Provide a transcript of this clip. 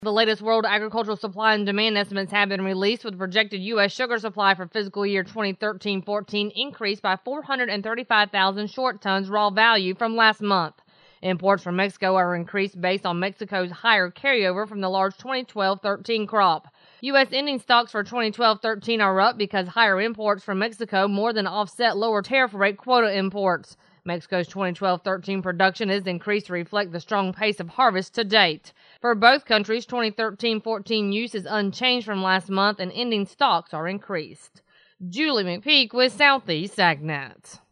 The latest World Agricultural Supply and Demand estimates have been released, with projected U.S. sugar supply for fiscal year 2013-14 increased by 435,000 short tons raw value from last month. Imports from Mexico are increased based on Mexico's higher carryover from the large 2012-13 crop. U.S. ending stocks for 2012-13 are up because higher imports from Mexico more than offset lower tariff rate quota imports. Mexico's 2012-13 production is increased to reflect the strong pace of harvest to date. For both countries, 2013-14 use is unchanged from last month and ending stocks are increased. Julie McPeak with Southeast AgNet.